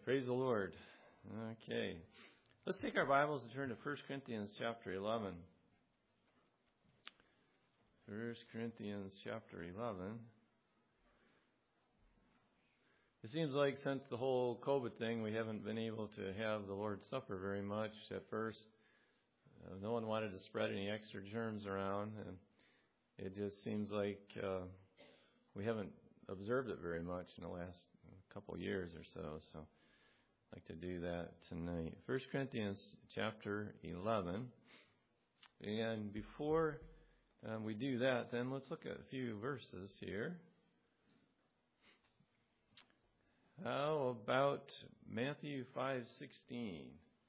Praise the Lord. Okay. Let's take our Bibles and turn to 1 Corinthians chapter 11. 1 Corinthians chapter 11. It seems like since the whole COVID thing, we haven't been able to have the Lord's Supper very much. At first, no one wanted to spread any extra germs around, and it just seems like we haven't observed it very much in the last couple years or so. So I'd like to do that tonight. 1 Corinthians chapter 11. And before we do that, then let's look at a few verses here. How about Matthew 5:16?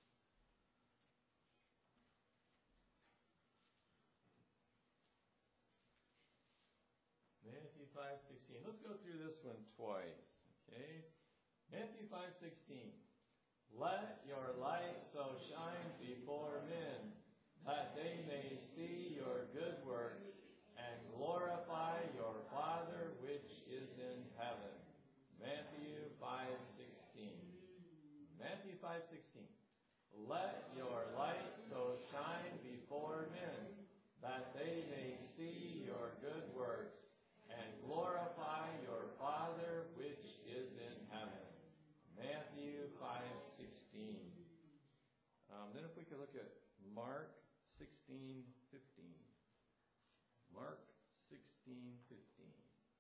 Matthew 5:16. Let's go through this one twice. Okay? Matthew 5:16. Let your light so shine before men, that they may see your good works and glorify your Father which is in heaven. Matthew 5:16. Matthew 5:16. Let your light so shine before men, that they may see your good works and glorify your Father which is in heaven. Matthew 5:16. Then if we could look at Mark 16:15. Mark 16:15.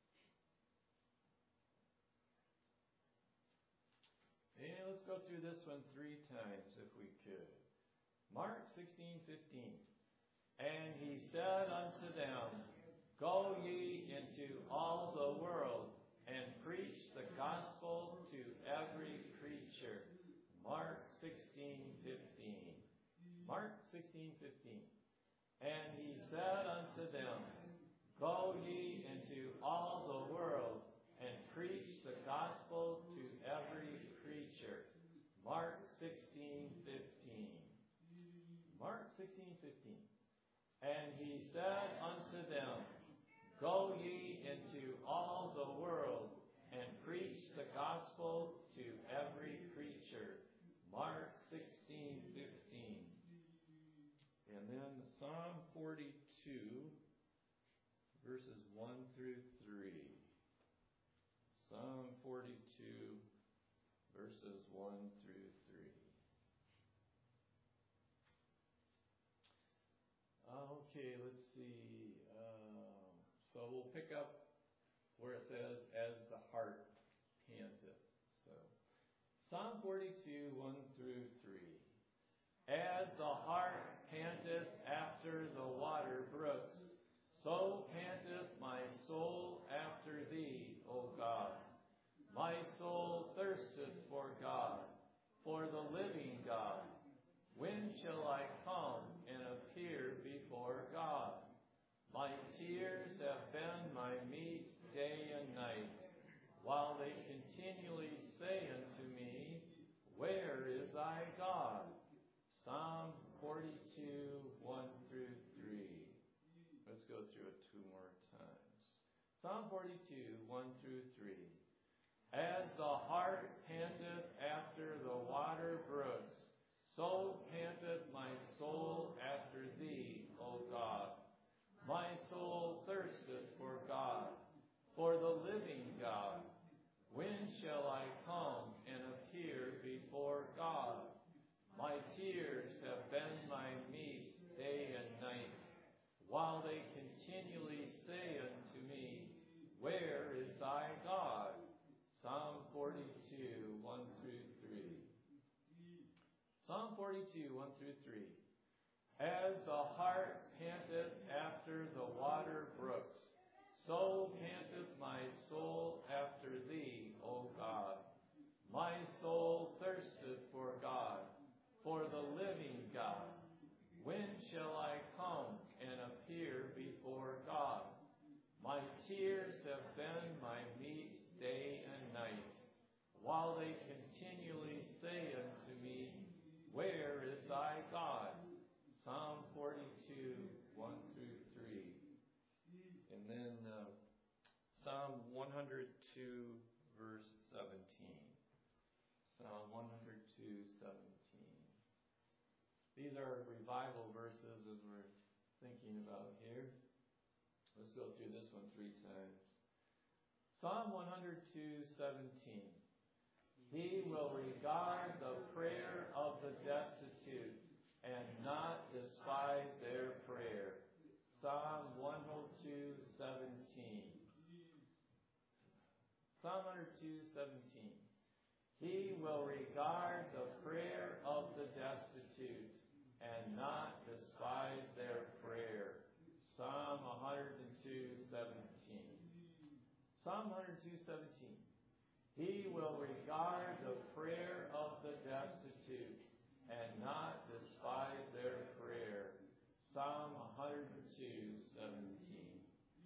And let's go through this one 3 times if we could. Mark 16:15. And he said unto them, Go ye into all the world, and preach the gospel to every creature. Mark 16:15. Mark 16:15. And he said unto them, Go ye into all the world, and preach the gospel to every creature. Mark 16:15. Mark 16:15. And he said unto them, Go ye into all the world, and preach the gospel to every creature. Mark 16:15. And then Psalm 42, verses 1 through 3. Psalm 42, verses 1 through 3. Okay, let's see. So we'll pick up where it says, as the heart panteth. So, Psalm 42, 1 through 3. As the heart panteth after the water brooks, so panteth my soul after thee, O God. My soul thirsteth for God, for the living God. When shall I come and appear before God? My tears have been my meat day and night, while they continually say unto me, Where is thy God? Psalm 42, 1 through 3. Let's go through it 2 more times. Psalm 42, 1 through 3. As the heart panteth after the water brooks, so panteth my soul after thee, O God. My soul thirsteth for God, for the living God. When shall I come and appear before God? My tears have been my meat day and night, while they continually say unto me, Where is thy God? Psalm 42, 1 through 3. Psalm 42, 1 through 3. As the heart panteth after the water brooks, so panteth my soul after thee, O God. My soul thirsteth for God, for the living God. When shall I come and appear before God? My tears have been my meat day and night, while they continually say unto me, Where is thy God? Psalm 42, 1 through 3. And then Psalm 102, verse 17. Psalm These are revival verses as we're thinking about here. Let's go through this one 3 times. Psalm 102:17. He will regard the prayer of the destitute and not despise their prayer. Psalm 102:17. Psalm 102:17. He will regard the prayer of the destitute and not despise their prayer. Psalm 102:17. Psalm 102:17. He will regard the prayer of the destitute and not despise their prayer. Psalm 102:17.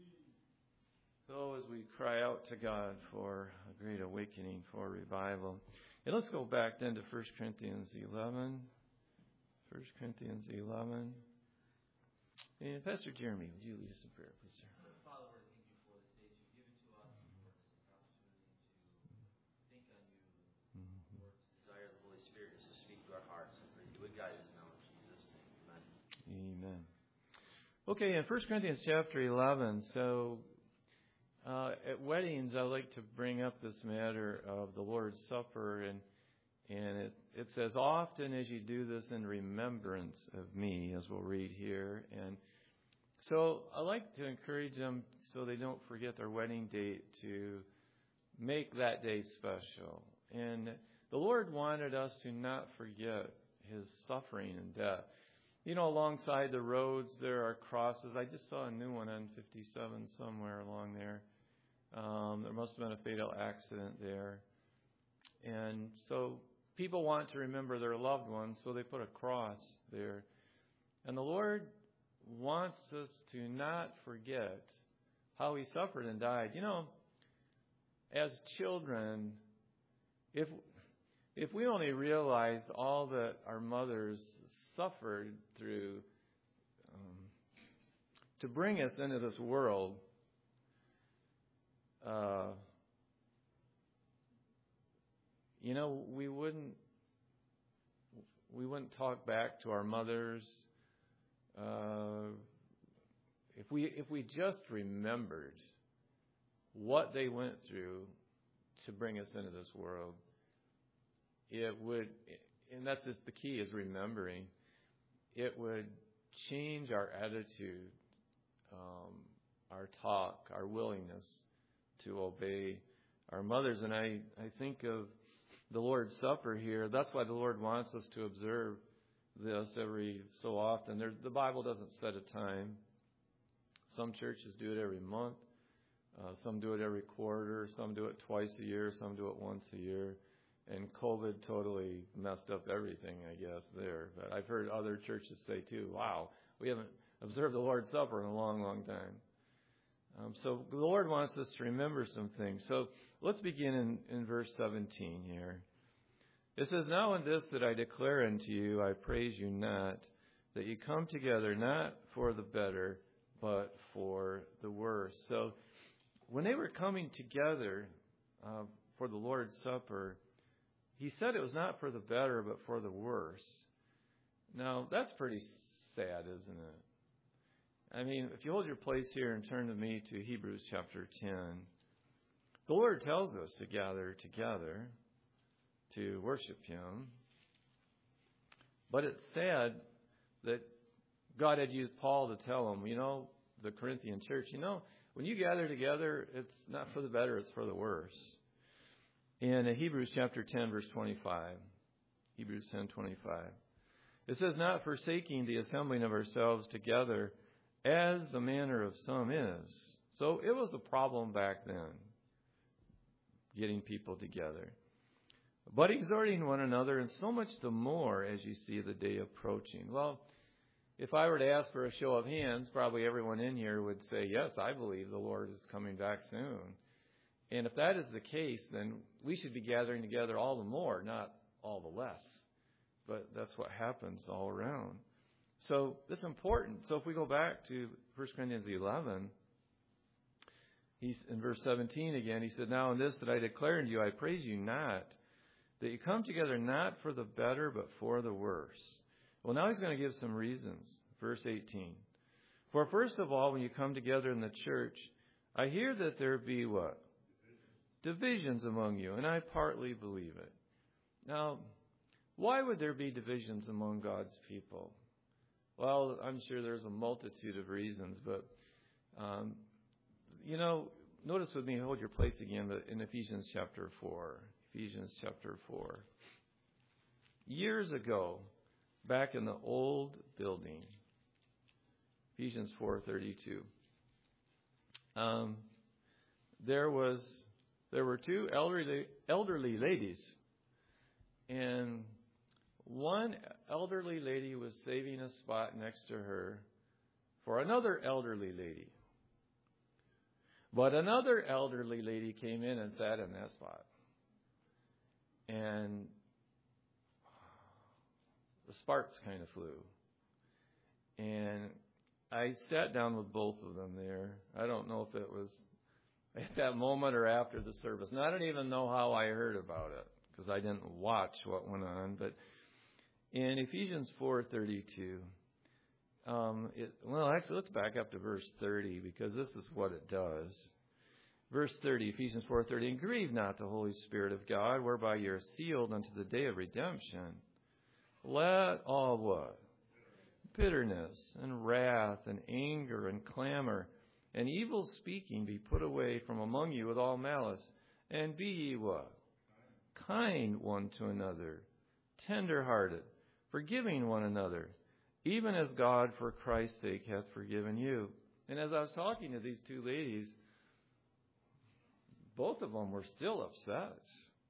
So as we cry out to God for a great awakening, for revival. And let's go back then to 1 Corinthians 11. 1 Corinthians 11. And Pastor Jeremy, would you lead us in prayer, please, sir? Father, Lord, thank you for this day that you've given to us, for this opportunity to think on you, Lord, to desire the Holy Spirit just to speak to our hearts, and for you would guide us now in Jesus' name. Amen. Amen. Okay, in 1 Corinthians chapter 11, so at weddings, I like to bring up this matter of the Lord's Supper, and it says, often as you do this in remembrance of me, as we'll read here. And so I like to encourage them, so they don't forget their wedding date, to make that day special. And the Lord wanted us to not forget his suffering and death. You know, alongside the roads, there are crosses. I just saw a new one on 57 somewhere along there. There must have been a fatal accident there. And so people want to remember their loved ones, so they put a cross there. And the Lord wants us to not forget how he suffered and died. You know, as children, if we only realized all that our mothers suffered through to bring us into this world, you know, we wouldn't talk back to our mothers if we just remembered what they went through to bring us into this world. It would, and that's just the key, is remembering. It would change our attitude, our talk, our willingness to obey our mothers. And I think of the Lord's Supper here. That's why the Lord wants us to observe this every so often. The Bible doesn't set a time. Some churches do it every month. Some do it every quarter. Some do it twice a year. Some do it once a year. And COVID totally messed up everything, I guess, there. But I've heard other churches say, too, wow, we haven't observed the Lord's Supper in a long, long time. So the Lord wants us to remember some things. So let's begin in verse 17 here. It says, now in this that I declare unto you, I praise you not, that you come together not for the better, but for the worse. So when they were coming together for the Lord's Supper, he said it was not for the better, but for the worse. Now, that's pretty sad, isn't it? I mean, if you hold your place here and turn to me to Hebrews chapter 10, the Lord tells us to gather together to worship him. But it's sad that God had used Paul to tell them, you know, the Corinthian church, you know, when you gather together, it's not for the better, it's for the worse. In Hebrews chapter 10, verse 25, Hebrews 10:25, it says, not forsaking the assembling of ourselves together, as the manner of some is. So it was a problem back then, getting people together. But exhorting one another, and so much the more as you see the day approaching. Well, if I were to ask for a show of hands, probably everyone in here would say, yes, I believe the Lord is coming back soon. And if that is the case, then we should be gathering together all the more, not all the less. But that's what happens all around. So it's important. So if we go back to 1 Corinthians 11, he's in verse 17 again, he said, now in this that I declare unto you, I praise you not, that you come together not for the better, but for the worse. Well, now he's going to give some reasons. Verse 18. For first of all, when you come together in the church, I hear that there be what? Divisions among you, and I partly believe it. Now, why would there be divisions among God's people? Well, I'm sure there's a multitude of reasons, but, notice with me, hold your place again, but in Ephesians chapter 4. Ephesians chapter 4. Years ago, back in the old building, Ephesians 4:32. There were two elderly ladies, and one elderly lady was saving a spot next to her for another elderly lady. But another elderly lady came in and sat in that spot. And the sparks kind of flew. And I sat down with both of them there. I don't know if it was at that moment or after the service. And I don't even know how I heard about it, because I didn't watch what went on. But in Ephesians 4:32, actually, let's back up to verse 30, because this is what it does. Verse 30, Ephesians 4:30, and grieve not the Holy Spirit of God, whereby you are sealed unto the day of redemption. Let all what? Bitterness and wrath and anger and clamor and evil speaking be put away from among you with all malice. And be ye what? Kind one to another, tender-hearted, forgiving one another, even as God for Christ's sake hath forgiven you. And as I was talking to these two ladies, both of them were still upset.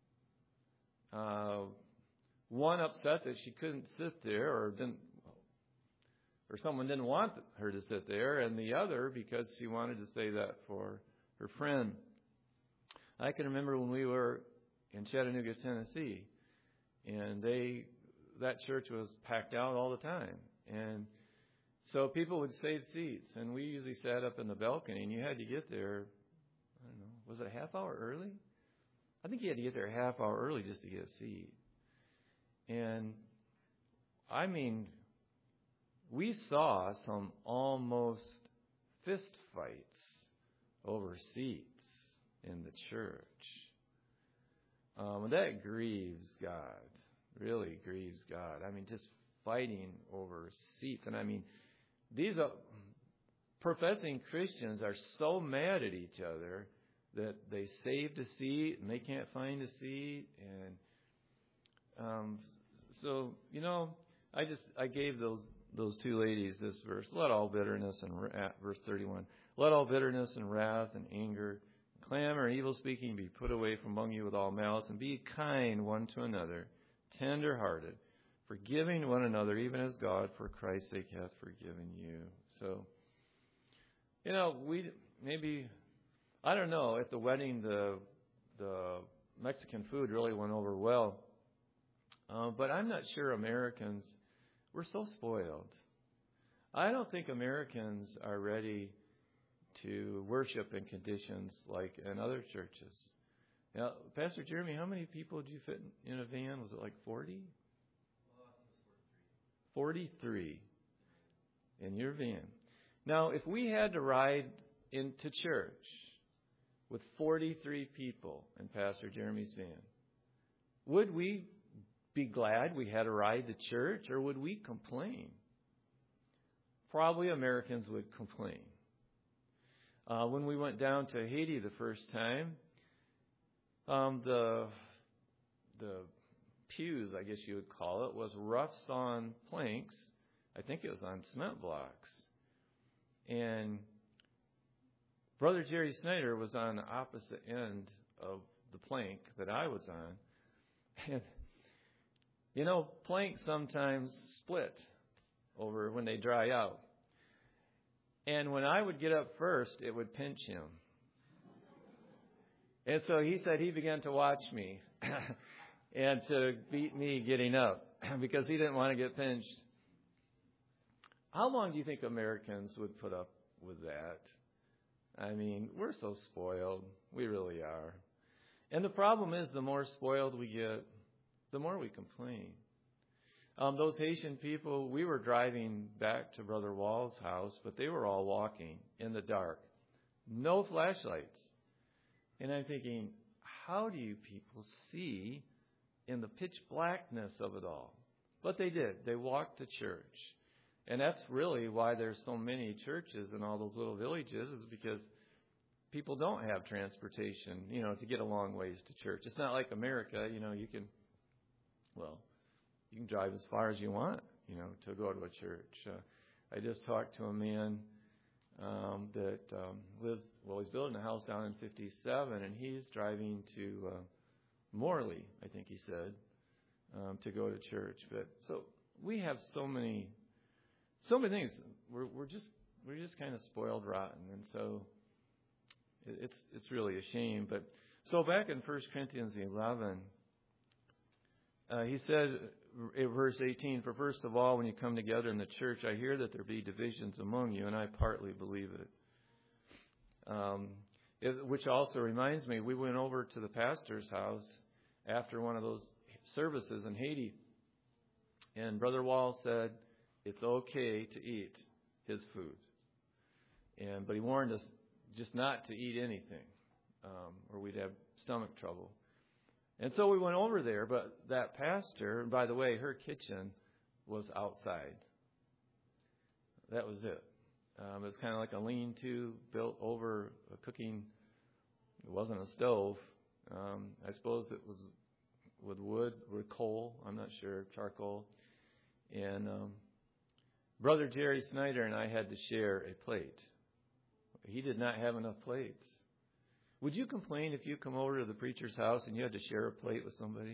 One upset that she couldn't sit there, or someone didn't want her to sit there, and the other because she wanted to say that for her friend. I can remember when we were in Chattanooga, Tennessee, and that church was packed out all the time. And so people would save seats, and we usually sat up in the balcony, and you had to get there, I don't know, was it a half hour early? I think you had to get there a half hour early just to get a seat. And, I mean, we saw some almost fist fights over seats in the church. That grieves God, really grieves God. I mean, just fighting over seats. And I mean, these professing Christians are so mad at each other that they saved a seat and they can't find a seat. And I gave those two ladies this verse. Let all bitterness and verse 31. Let all bitterness and wrath and anger, clamor and evil speaking be put away from among you with all malice, and be kind one to another, tender-hearted, forgiving one another, even as God for Christ's sake hath forgiven you. So, I don't know, at the wedding the Mexican food really went over well. But I'm not sure Americans, we're so spoiled. I don't think Americans are ready to worship in conditions like in other churches. Now, Pastor Jeremy, how many people did you fit in a van? Was it like 40? Well, I think it was 43 in your van. Now, if we had to ride into church with 43 people in Pastor Jeremy's van, would we be glad we had to ride to church, or would we complain? Probably Americans would complain. When we went down to Haiti the first time, the pews, I guess you would call it, was rough sawn planks. I think it was on cement blocks. And Brother Jerry Snyder was on the opposite end of the plank that I was on. And planks sometimes split over when they dry out. And when I would get up first, it would pinch him. And so he said he began to watch me and to beat me getting up because he didn't want to get pinched. How long do you think Americans would put up with that? I mean, we're so spoiled. We really are. And the problem is, the more spoiled we get, the more we complain. Those Haitian people, we were driving back to Brother Wall's house, but they were all walking in the dark. No flashlights. And I'm thinking, how do you people see in the pitch blackness of it all? But they did. They walked to church. And that's really why there's so many churches in all those little villages, is because people don't have transportation, to get a long ways to church. It's not like America, you can drive as far as you want, to go to a church. I just talked to a man that he's building a house down in 57, and he's driving to Morley, I think he said, to go to church. But so we have so many things. We're just kind of spoiled rotten, and so it's really a shame. But so back in 1 Corinthians 11, he said in verse 18, "For first of all, when you come together in the church, I hear that there be divisions among you, and I partly believe it." Which also reminds me, we went over to the pastor's house after one of those services in Haiti, and Brother Wall said it's okay to eat his food, but he warned us just not to eat anything, or we'd have stomach trouble. And so we went over there, but that pastor, and by the way, her kitchen was outside. That was it. It was kind of like a lean-to built over a cooking. It wasn't a stove. I suppose it was with wood or coal. I'm not sure, charcoal. And Brother Jerry Snyder and I had to share a plate. He did not have enough plates. Would you complain if you come over to the preacher's house and you had to share a plate with somebody?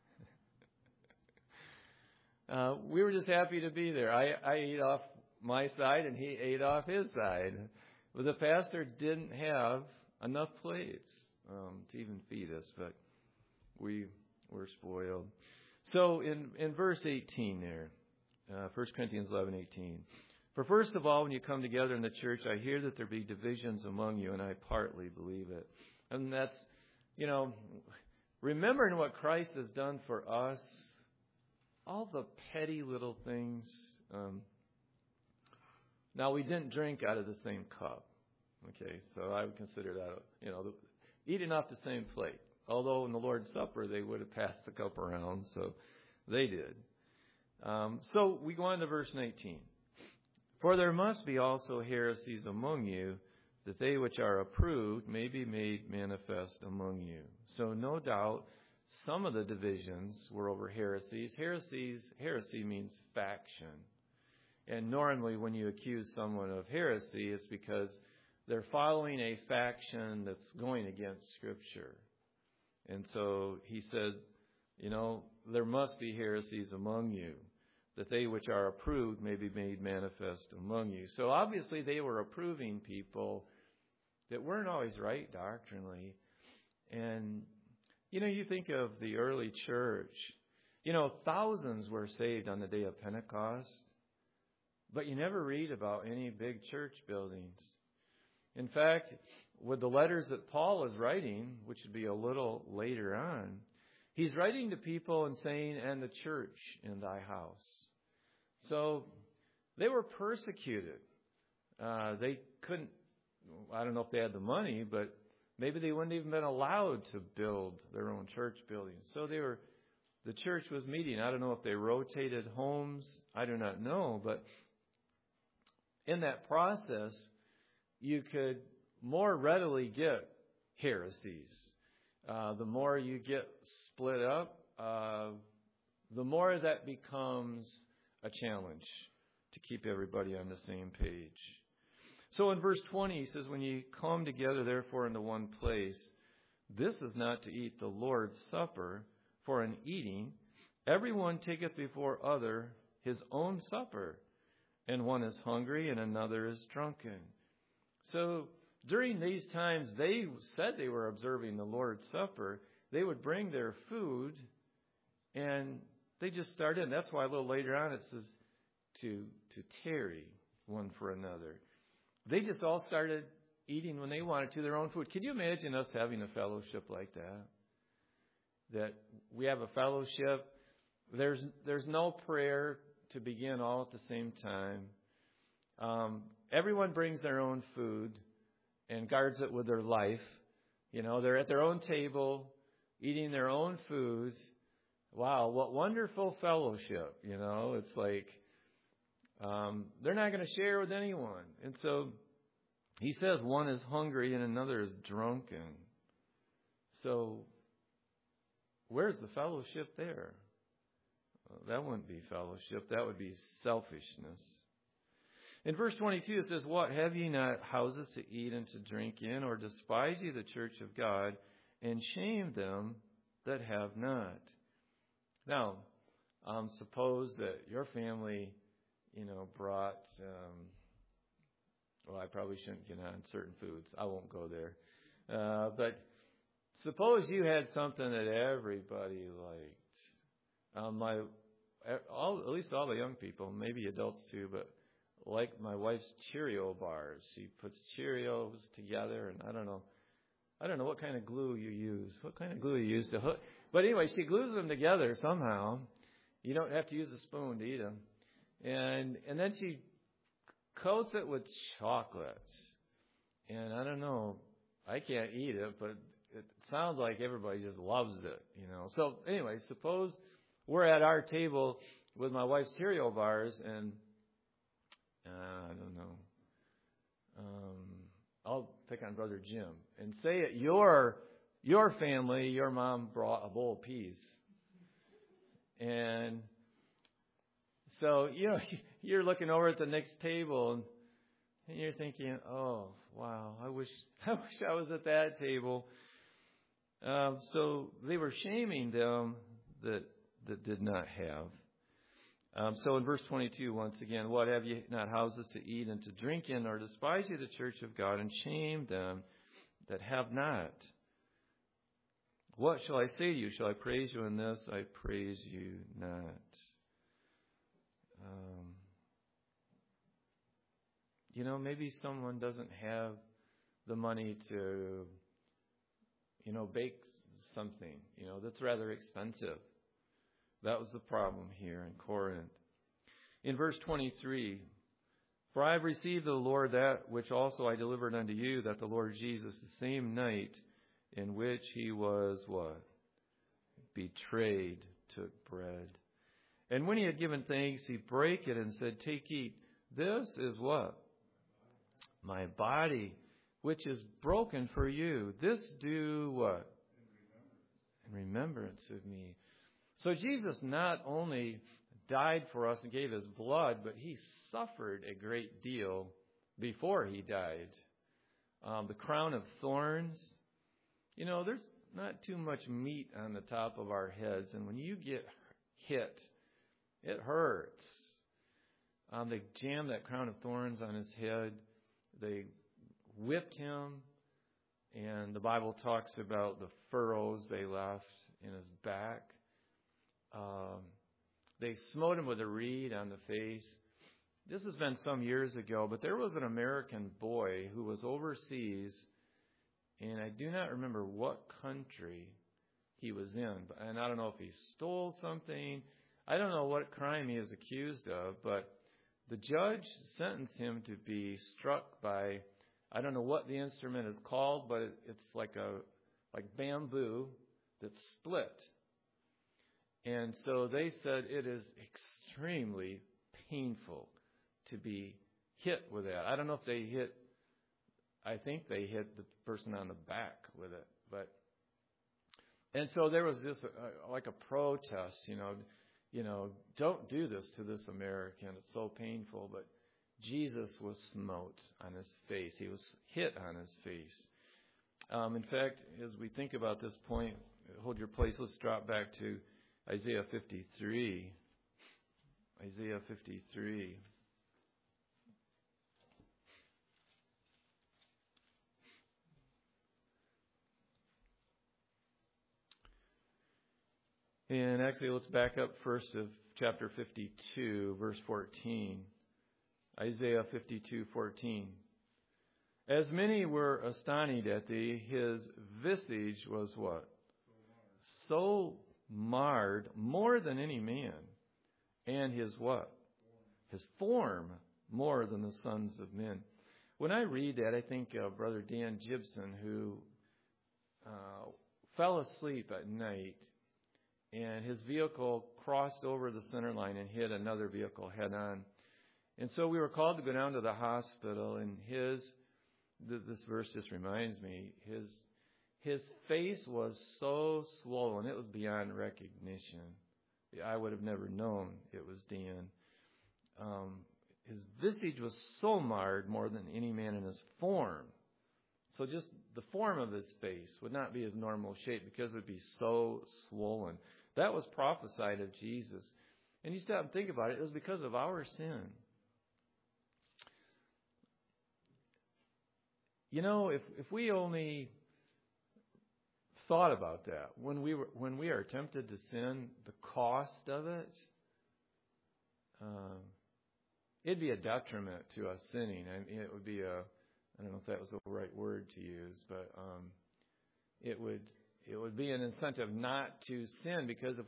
We were just happy to be there. I ate off my side and he ate off his side. But the pastor didn't have enough plates to even feed us, but we were spoiled. So in verse 18 there, 1 Corinthians 11:18. "For first of all, when you come together in the church, I hear that there be divisions among you, and I partly believe it." And that's, remembering what Christ has done for us, all the petty little things. Now, we didn't drink out of the same cup. Okay, so I would consider that, eating off the same plate. Although in the Lord's Supper, they would have passed the cup around, so they did. So we go on to verse 19. "For there must be also heresies among you, that they which are approved may be made manifest among you." So no doubt some of the divisions were over heresies. Heresy means faction. And normally when you accuse someone of heresy, it's because they're following a faction that's going against Scripture. And so he said, there must be heresies among you, that they which are approved may be made manifest among you. So obviously they were approving people that weren't always right doctrinally. And, you think of the early church. Thousands were saved on the day of Pentecost, but you never read about any big church buildings. In fact, with the letters that Paul is writing, which would be a little later on, he's writing to people and saying, "And the church in thy house." So they were persecuted. They couldn't, I don't know if they had the money, but maybe they wouldn't even been allowed to build their own church building. So the church was meeting. I don't know if they rotated homes. I do not know. But in that process, you could more readily get heresies. The more you get split up, the more that becomes a challenge to keep everybody on the same page. So in verse 20, he says, "When ye come together, therefore, into one place, this is not to eat the Lord's Supper, for in eating, everyone taketh before other his own supper, and one is hungry and another is drunken." So during these times, they said they were observing the Lord's Supper. They would bring their food, and they just started. And that's why a little later on it says to tarry one for another. They just all started eating when they wanted to, their own food. Can you imagine us having a fellowship like that? that we have a fellowship. There's no prayer to begin all at the same time. Everyone brings their own food and guards it with their life. They're at their own table, eating their own food. Wow, what wonderful fellowship. It's like they're not going to share with anyone. And so he says one is hungry and another is drunken. So where's the fellowship there? Well, that wouldn't be fellowship. That would be selfishness. In verse 22 it says, "What, have ye not houses to eat and to drink in, or despise ye the church of God, and shame them that have not?" Now, suppose that your family, brought, I probably shouldn't get on certain foods. I won't go there. But suppose you had something that everybody liked. At least all the young people, maybe adults too, but like my wife's Cheerio bars. She puts Cheerios together, and I don't know what kind of glue you use. What kind of glue you use to hook? But anyway, she glues them together somehow. You don't have to use a spoon to eat them. And then she coats it with chocolate. And I don't know, I can't eat it, but it sounds like everybody just loves it, So anyway, suppose we're at our table with my wife's Cheerio bars, and I don't know. I'll pick on Brother Jim. And say at your family, your mom brought a bowl of peas. And so, you're looking over at the next table and you're thinking, oh, wow, I wish I was at that table. So they were shaming them that did not have. So in verse 22, once again, "What, have ye not houses to eat and to drink in, or despise ye the church of God, and shame them that have not? What shall I say to you? Shall I praise you in this? I praise you not." Maybe someone doesn't have the money to, bake something, that's rather expensive. That was the problem here in Corinth. In verse 23, "For I have received of the Lord that which also I delivered unto you, that the Lord Jesus, the same night in which he was," what? "Betrayed, took bread. And when he had given thanks, he brake it and said, Take, eat. This is" what? "My body, which is broken for you. This do" what? "In remembrance of me." So Jesus not only died for us and gave his blood, but he suffered a great deal before he died. The crown of thorns. There's not too much meat on the top of our heads, and when you get hit, it hurts. They jammed that crown of thorns on his head. They whipped him, and the Bible talks about the furrows they left in his back. They smote him with a reed on the face. This has been some years ago, but there was an American boy who was overseas, and I do not remember what country he was in. And I don't know if he stole something. I don't know what crime he is accused of, but the judge sentenced him to be struck by, I don't know what the instrument is called, but it's like bamboo that's split. And so they said it is extremely painful to be hit with that. I don't know if they I think they hit the person on the back with it. And so there was this like a protest, don't do this to this American. It's so painful. But Jesus was smote on his face. He was hit on his face. In fact, as we think about this point, hold your place. Let's drop back to Isaiah 53. Isaiah 53. And actually, let's back up first of chapter 52, verse 14. Isaiah 52:14. "As many were astonished at thee, his visage was" what? so marred more than any man, and his what? His form more than the sons of men. When I read that, I think of Brother Dan Gibson, who fell asleep at night, and his vehicle crossed over the center line and hit another vehicle head on. And so we were called to go down to the hospital, and this verse just reminds me, his face was so swollen, it was beyond recognition. I would have never known it was Dan. His visage was so marred more than any man in his form. So just the form of his face would not be his normal shape because it would be so swollen. That was prophesied of Jesus. And you stop and think about it, it was because of our sin. You know, if we only thought about that, when we are tempted to sin, the cost of it, it'd be a detriment to us sinning. I mean, it would be I don't know if that was the right word to use, but it would be an incentive not to sin, because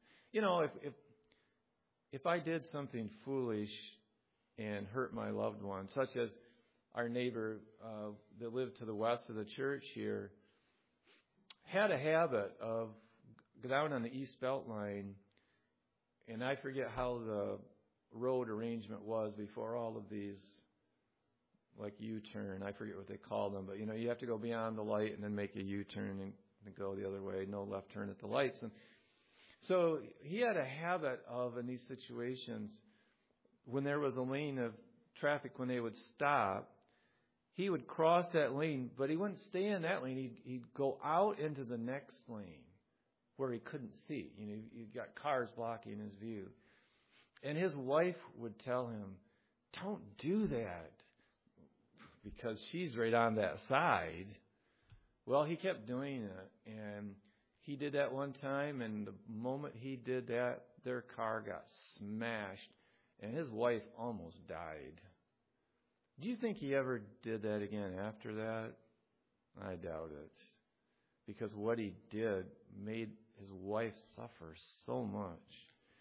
if I did something foolish and hurt my loved one, such as our neighbor that lived to the west of the church here, had a habit of down on the East Beltline, and I forget how the road arrangement was before all of these, like U-turn, I forget what they call them, but you have to go beyond the light and then make a U-turn and go the other way, no left turn at the lights. And so he had a habit of, in these situations, when there was a lane of traffic, when they would stop, he would cross that lane, but he wouldn't stay in that lane. He'd go out into the next lane where he couldn't see. You've got cars blocking his view. And his wife would tell him, "Don't do that," because she's right on that side. Well, he kept doing it, and he did that one time, and the moment he did that, their car got smashed, and his wife almost died. Do you think he ever did that again after that? I doubt it. Because what he did made his wife suffer so much.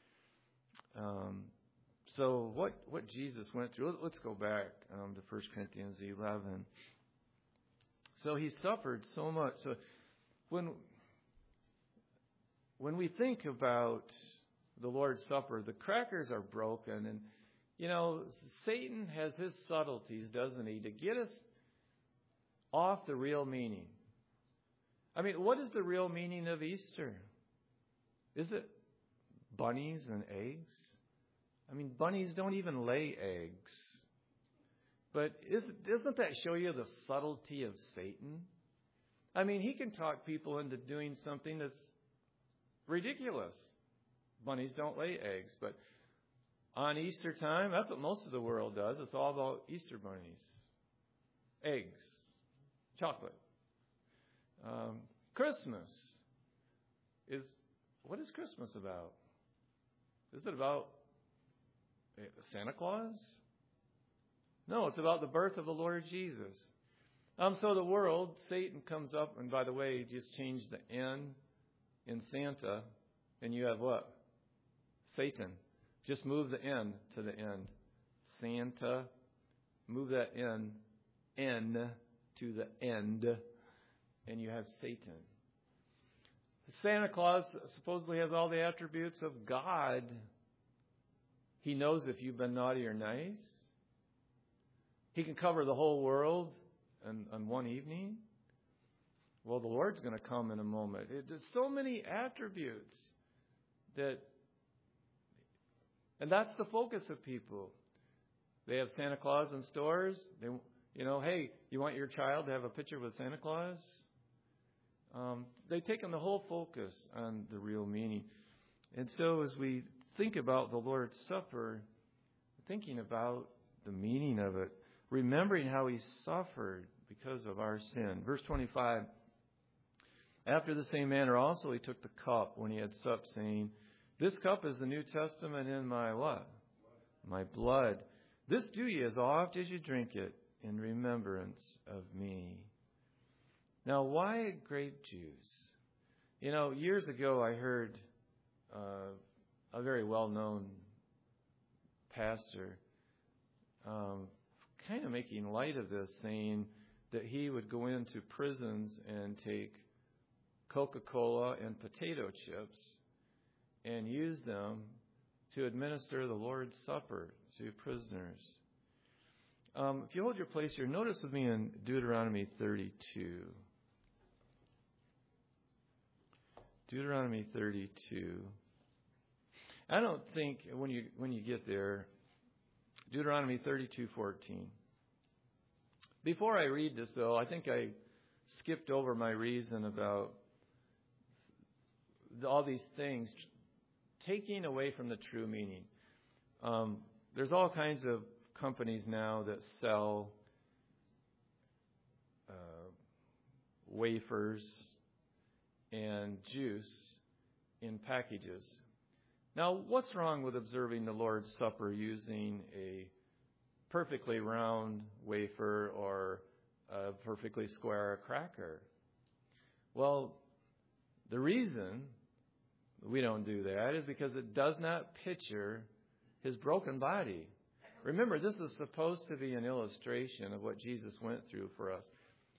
So what Jesus went through, let's go back to 1 Corinthians 11. So he suffered so much. So when we think about the Lord's Supper, the crackers are broken, and Satan has his subtleties, doesn't he, to get us off the real meaning. I mean, what is the real meaning of Easter? Is it bunnies and eggs? I mean, bunnies don't even lay eggs. But doesn't that show you the subtlety of Satan? I mean, he can talk people into doing something that's ridiculous. Bunnies don't lay eggs, but on Easter time, that's what most of the world does. It's all about Easter bunnies. Eggs. Chocolate. Christmas. What is Christmas about? Is it about Santa Claus? No, it's about the birth of the Lord Jesus. So the world, Satan comes up, and by the way, just change the N in Santa, and you have what? Satan. Just move the N to the end. Santa. Move that N to the end, and you have Satan. Santa Claus supposedly has all the attributes of God. He knows if you've been naughty or nice. He can cover the whole world in one evening. Well, the Lord's going to come in a moment. There's so many attributes and that's the focus of people. They have Santa Claus in stores. Hey, you want your child to have a picture with Santa Claus? They've taken the whole focus on the real meaning. And so as we think about the Lord's Supper, thinking about the meaning of it, remembering how he suffered because of our sin. Verse 25, after the same manner also he took the cup when he had supped, saying, "This cup is the New Testament in my what? My blood. This do ye as oft as you drink it in remembrance of me." Now, why grape juice? Years ago I heard a very well-known pastor kind of making light of this, saying that he would go into prisons and take Coca-Cola and potato chips and use them to administer the Lord's Supper to prisoners. If you hold your place here, notice with me in Deuteronomy 32. Deuteronomy 32. I don't think when you get there, Deuteronomy 32:14. Before I read this, though, I think I skipped over my reason about all these things taking away from the true meaning. There's all kinds of companies now that sell wafers and juice in packages. Now, what's wrong with observing the Lord's Supper using a perfectly round wafer or a perfectly square cracker? Well, the reason we don't do that is because it does not picture His broken body. Remember, this is supposed to be an illustration of what Jesus went through for us.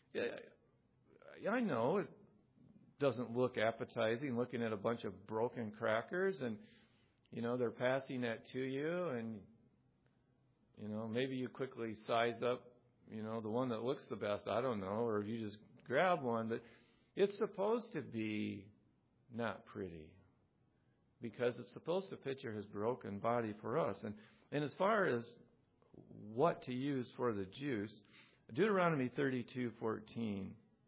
I know it doesn't look appetizing looking at a bunch of broken crackers and, they're passing that to you and, maybe you quickly size up, the one that looks the best. I don't know. Or you just grab one. But it's supposed to be not pretty because it's supposed to picture His broken body for us. And as far as what to use for the juice, Deuteronomy 32:14,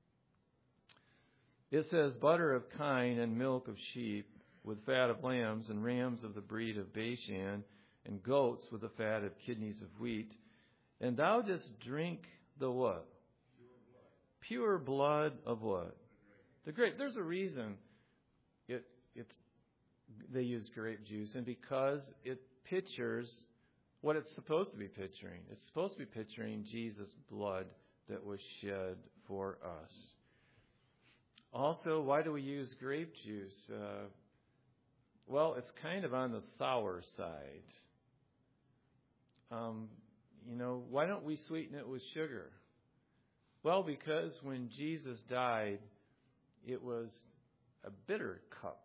it says, butter of kine and milk of sheep with fat of lambs and rams of the breed of Bashan and goats with the fat of kidneys of wheat. And thou just drink the what? Pure blood of what? The grape. There's a reason they use grape juice, and because it pictures what it's supposed to be picturing. It's supposed to be picturing Jesus' blood that was shed for us. Also, why do we use grape juice? Well, it's kind of on the sour side. Why don't we sweeten it with sugar? Well, because when Jesus died, it was a bitter cup.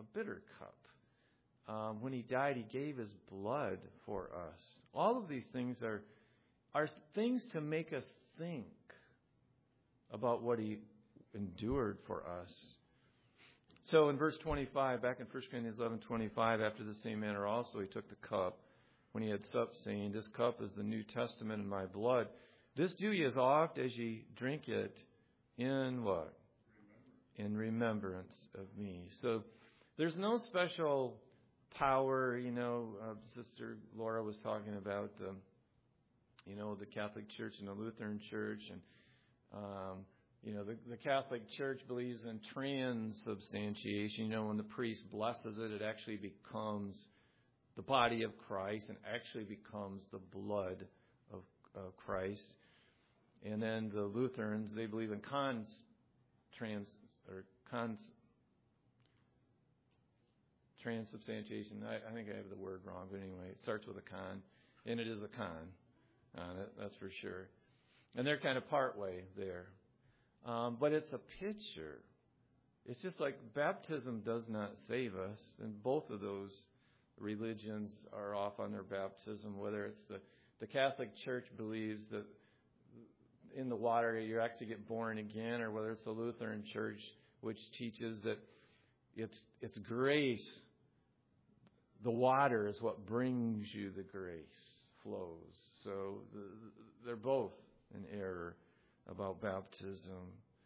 When He died, He gave His blood for us. All of these things are things to make us think about what He endured for us. So in verse 25, back in 1 Corinthians 11:25, after the same manner also He took the cup when He had supped, saying, this cup is the New Testament in my blood. This do ye as oft as ye drink it in what? In remembrance of me. So there's no special power, Sister Laura was talking about, the Catholic Church and the Lutheran Church. And, the Catholic Church believes in transubstantiation. When the priest blesses it, it actually becomes the body of Christ and actually becomes the blood of Christ. And then the Lutherans, they believe in transubstantiation. I think I have the word wrong, but anyway, it starts with a con, and it is a con on it, that's for sure. And they're kind of part way there. But it's a picture. It's just like baptism does not save us, and both of those religions are off on their baptism, whether it's the Catholic Church believes that in the water you actually get born again, or whether it's the Lutheran Church, which teaches that it's grace. The water is what brings you the grace, flows. So they're both in error about baptism.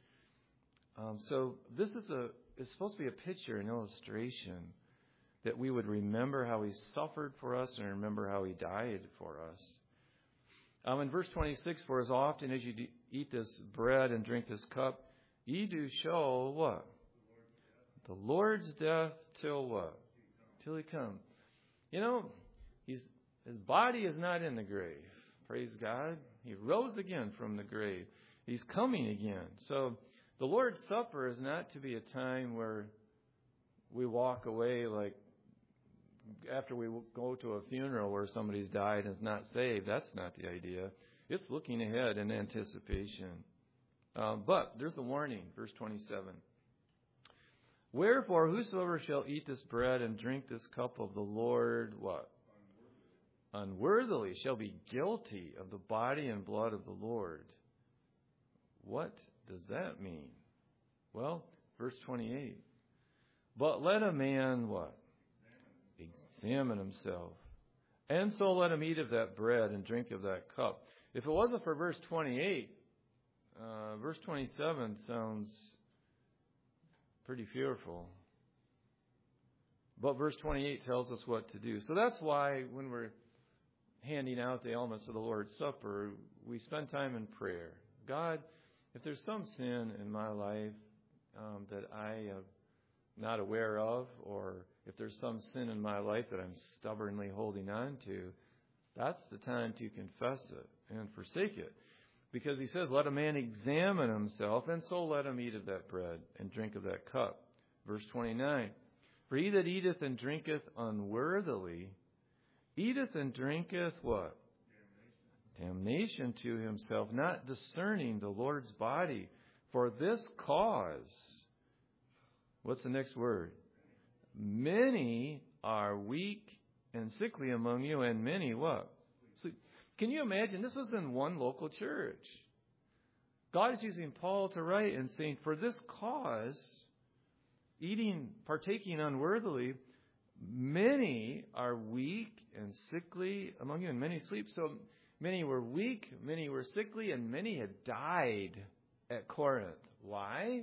So this is supposed to be a picture, an illustration, that we would remember how He suffered for us and remember how He died for us. In verse 26, for as often as you eat this bread and drink this cup, ye do show what? The Lord's death till what? Till He come. His body is not in the grave. Praise God. He rose again from the grave. He's coming again. So The Lord's Supper is not to be a time where we walk away like after we go to a funeral where somebody's died and is not saved. That's not the idea. It's looking ahead in anticipation. But there's the warning, verse 27. Wherefore, whosoever shall eat this bread and drink this cup of the Lord, what? Unworthily shall be guilty of the body and blood of the Lord. What does that mean? Well, verse 28. But let a man, what? Examine himself. And so let him eat of that bread and drink of that cup. If it wasn't for verse 28, verse 27 sounds pretty fearful. But verse 28 tells us what to do. So that's why when we're handing out the elements of the Lord's Supper, we spend time in prayer. God, if there's some sin in my life that I am not aware of, or if there's some sin in my life that I'm stubbornly holding on to, that's the time to confess it and forsake it. Because he says, let a man examine himself, and so let him eat of that bread and drink of that cup. Verse 29, for he that eateth and drinketh unworthily, eateth and drinketh what? Damnation to himself, not discerning the Lord's body. For this cause, what's the next word? Many are weak and sickly among you, and many what? Sleep. Can you imagine? This was in one local church. God is using Paul to write and saying, for this cause, partaking unworthily, many are weak and sickly among you, and many sleep. So many were weak, many were sickly, and many had died at Corinth. Why?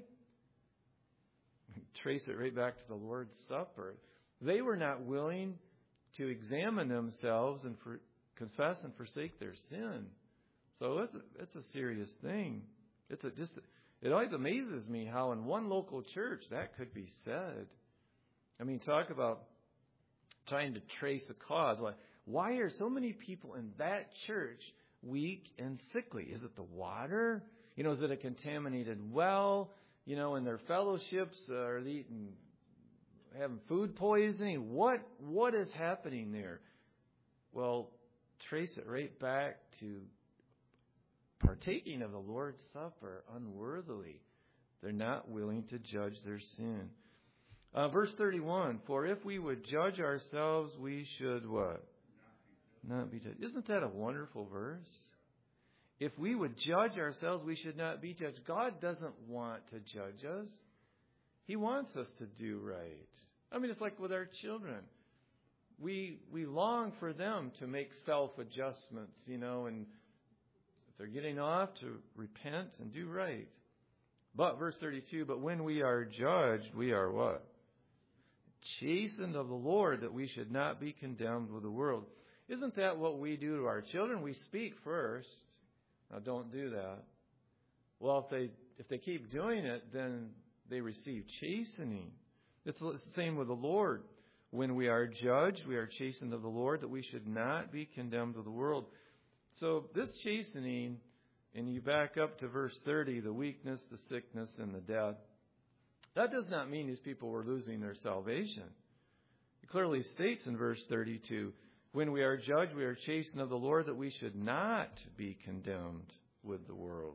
Trace it right back to the Lord's Supper. They were not willing to examine themselves and confess and forsake their sin. So it's a serious thing. It always amazes me how in one local church that could be said. I mean, talk about trying to trace a cause. Why are so many people in that church weak and sickly? Is it the water? Is it a contaminated well? In their fellowships, are they having food poisoning? What is happening there? Well, trace it right back to partaking of the Lord's Supper unworthily. They're not willing to judge their sin. Verse 31, for if we would judge ourselves, we should what? Not be judged. Isn't that a wonderful verse? If we would judge ourselves, we should not be judged. God doesn't want to judge us. He wants us to do right. I mean, it's like with our children. We long for them to make self-adjustments, and if they're getting off, to repent and do right. But, verse 32, but when we are judged, we are what? Chastened of the Lord, that we should not be condemned with the world. Isn't that what we do to our children? We speak first. Now, don't do that. Well, if they keep doing it, then they receive chastening. It's the same with the Lord. When we are judged, we are chastened of the Lord, that we should not be condemned with the world. So this chastening, and you back up to verse 30, the weakness, the sickness, and the death, that does not mean these people were losing their salvation. It clearly states in verse 32, when we are judged, we are chastened of the Lord, that we should not be condemned with the world.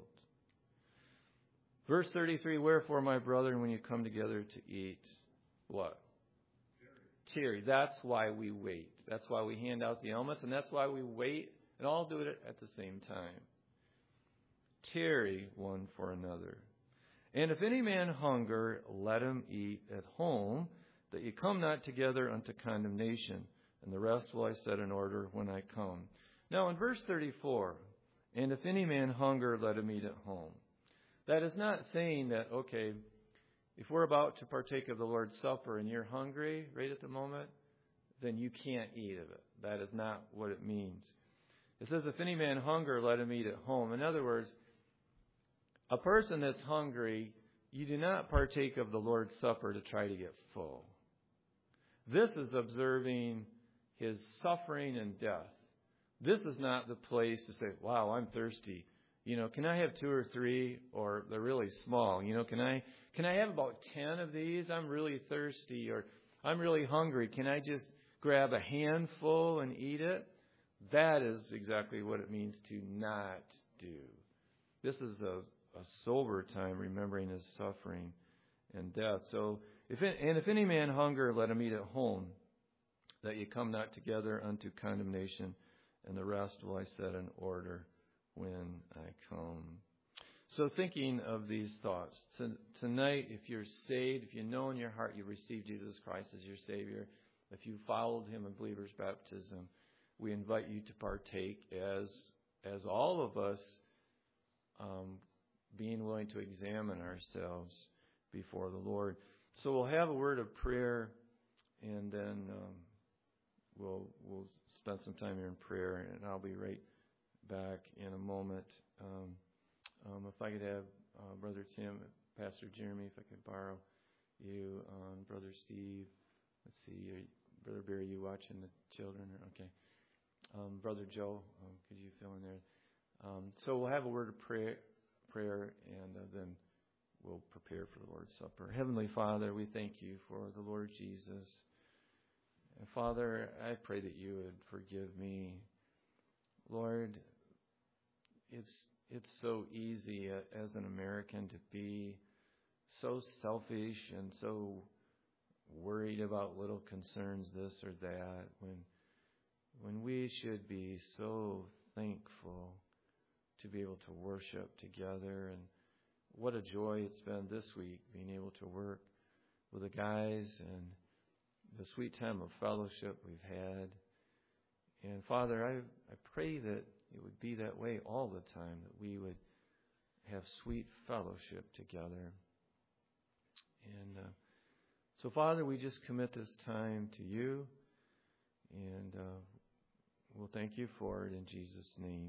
Verse 33, wherefore, my brethren, when you come together to eat, what? Tarry. That's why we wait. That's why we hand out the elements, and that's why we wait and all do it at the same time. Tarry one for another. And if any man hunger, let him eat at home, that ye come not together unto condemnation. And the rest will I set in order when I come. Now in verse 34, and if any man hunger, let him eat at home. That is not saying that, okay, if we're about to partake of the Lord's Supper and you're hungry right at the moment, then you can't eat of it. That is not what it means. It says, if any man hunger, let him eat at home. In other words, a person that's hungry, you do not partake of the Lord's Supper to try to get full. This is observing His suffering and death. This is not the place to say, wow, I'm thirsty. Can I have 2 or 3, or they're really small? Can I have about 10 of these? I'm really thirsty, or I'm really hungry. Can I just grab a handful and eat it? That is exactly what it means to not do. This is a sober time, remembering his suffering and death. So, if any man hunger, let him eat at home, that ye come not together unto condemnation, and the rest will I set in order when I come. So thinking of these thoughts, tonight, if you're saved, if you know in your heart you received Jesus Christ as your Savior, if you followed Him in believer's baptism, we invite you to partake as all of us, being willing to examine ourselves before the Lord. So we'll have a word of prayer, and then we'll spend some time here in prayer, and I'll be right back in a moment. If I could have Brother Tim, Pastor Jeremy, if I could borrow you, Brother Steve. Let's see, Brother Barry, you watching the children? Okay. Brother Joe, could you fill in there? So we'll have a word of prayer, and then we'll prepare for the Lord's Supper. Heavenly Father, we thank you for the Lord Jesus. And Father, I pray that you would forgive me. Lord, it's so easy as an American to be so selfish and so worried about little concerns, this or that, when we should be so thankful to be able to worship together. And what a joy it's been this week being able to work with the guys and the sweet time of fellowship we've had. And Father, I pray that it would be that way all the time, that we would have sweet fellowship together. And so, Father, we just commit this time to you, and we'll thank you for it in Jesus' name.